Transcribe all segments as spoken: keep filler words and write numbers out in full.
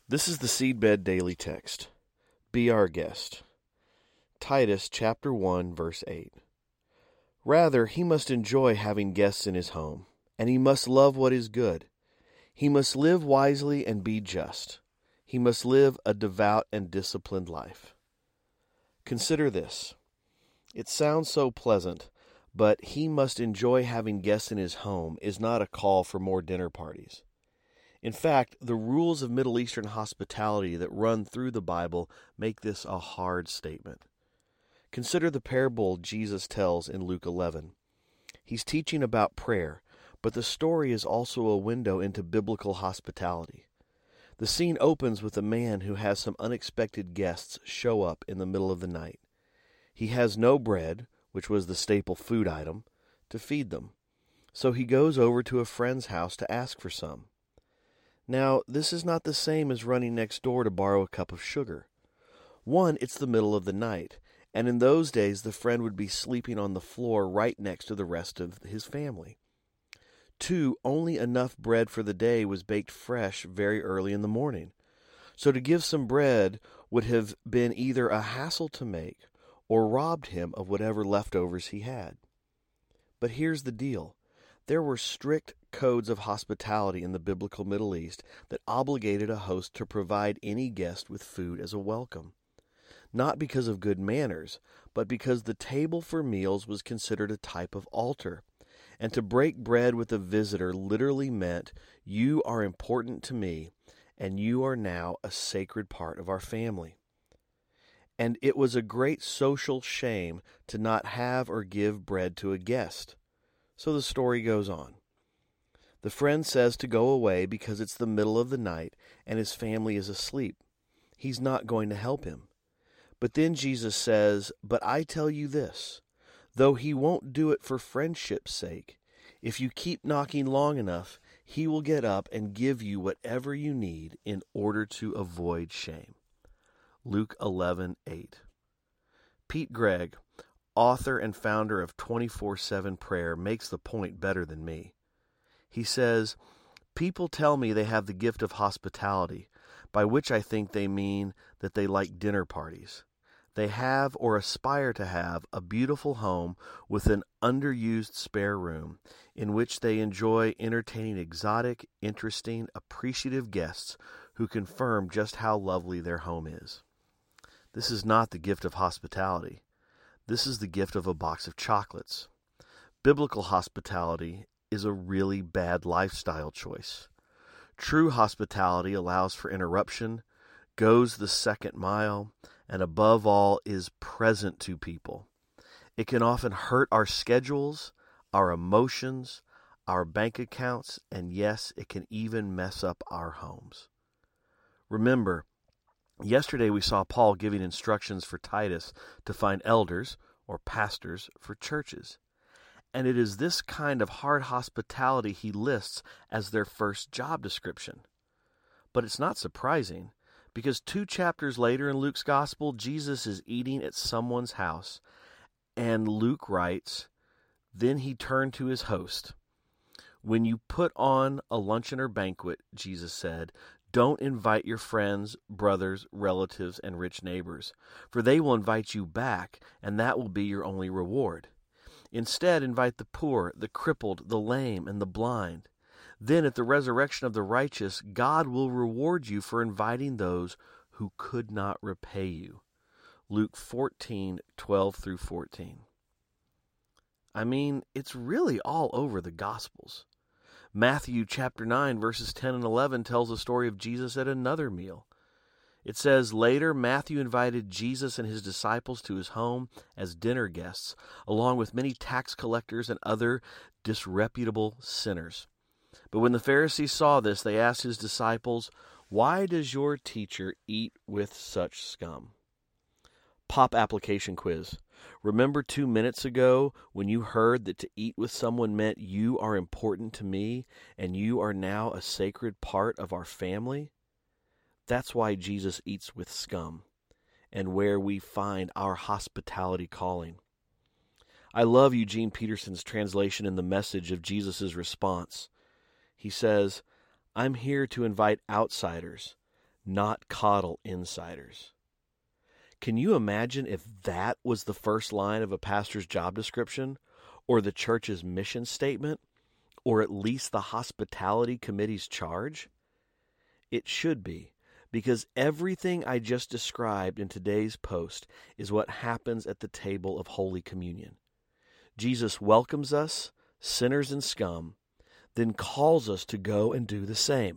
This is the Seedbed Daily Text. Be our guest. Titus chapter one, verse eight. Rather, he must enjoy having guests in his home, and he must love what is good. He must live wisely and be just. He must live a devout and disciplined life. Consider this. It sounds so pleasant, but he must enjoy having guests in his home is not a call for more dinner parties. In fact, the rules of Middle Eastern hospitality that run through the Bible make this a hard statement. Consider the parable Jesus tells in Luke eleven. He's teaching about prayer, but the story is also a window into biblical hospitality. The scene opens with a man who has some unexpected guests show up in the middle of the night. He has no bread, which was the staple food item, to feed them, so he goes over to a friend's house to ask for some. Now, this is not the same as running next door to borrow a cup of sugar. One, it's the middle of the night, and in those days the friend would be sleeping on the floor right next to the rest of his family. Two, only enough bread for the day was baked fresh very early in the morning. So to give some bread would have been either a hassle to make or robbed him of whatever leftovers he had. But here's the deal. There were strict codes of hospitality in the biblical Middle East that obligated a host to provide any guest with food as a welcome. Not because of good manners, but because the table for meals was considered a type of altar. And to break bread with a visitor literally meant, you are important to me, and you are now a sacred part of our family. And it was a great social shame to not have or give bread to a guest. So the story goes on. The friend says to go away because it's the middle of the night and his family is asleep. He's not going to help him. But then Jesus says, "But I tell you this, though he won't do it for friendship's sake, if you keep knocking long enough, he will get up and give you whatever you need in order to avoid shame." Luke eleven eight. Pete Greig, author and founder of twenty-four seven Prayer, makes the point better than me. He says, "People tell me they have the gift of hospitality, by which I think they mean that they like dinner parties. They have or aspire to have a beautiful home with an underused spare room in which they enjoy entertaining exotic, interesting, appreciative guests who confirm just how lovely their home is. This is not the gift of hospitality. This is the gift of a box of chocolates. Biblical hospitality is a really bad lifestyle choice. True hospitality allows for interruption, goes the second mile, and above all is present to people. It can often hurt our schedules, our emotions, our bank accounts, and yes, it can even mess up our homes. Remember, yesterday we saw Paul giving instructions for Titus to find elders, or pastors, for churches. And it is this kind of hard hospitality he lists as their first job description. But it's not surprising, because two chapters later in Luke's Gospel, Jesus is eating at someone's house, and Luke writes, "Then he turned to his host. When you put on a luncheon or banquet," Jesus said, "don't invite your friends, brothers, relatives, and rich neighbors, for they will invite you back, and that will be your only reward. Instead, invite the poor, the crippled, the lame, and the blind. Then at the resurrection of the righteous, God will reward you for inviting those who could not repay you." Luke fourteen twelve through fourteen. I mean, it's really all over the Gospels. Matthew chapter nine, verses ten and eleven tells the story of Jesus at another meal. It says, "Later, Matthew invited Jesus and his disciples to his home as dinner guests, along with many tax collectors and other disreputable sinners. But when the Pharisees saw this, they asked his disciples, 'Why does your teacher eat with such scum?'" Pop application quiz. Remember two minutes ago when you heard that to eat with someone meant you are important to me and you are now a sacred part of our family? That's why Jesus eats with scum, and where we find our hospitality calling. I love Eugene Peterson's translation in The Message of Jesus' response. He says, "I'm here to invite outsiders, not coddle insiders. Can you imagine if that was the first line of a pastor's job description, or the church's mission statement, or at least the hospitality committee's charge? It should be, because everything I just described in today's post is what happens at the table of Holy Communion. Jesus welcomes us, sinners and scum, then calls us to go and do the same.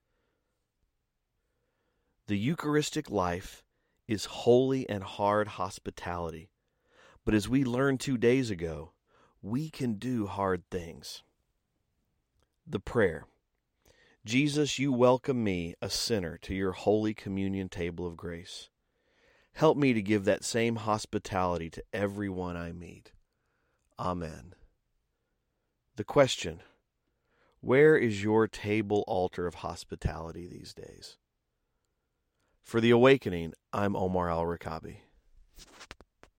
The Eucharistic life is holy and hard hospitality, but as we learned two days ago, we can do hard things. The prayer. Jesus, you welcome me, a sinner, to your Holy Communion table of grace. Help me to give that same hospitality to everyone I meet. Amen. The question, where is your table altar of hospitality these days? For The Awakening, I'm Omar Al-Rakabi.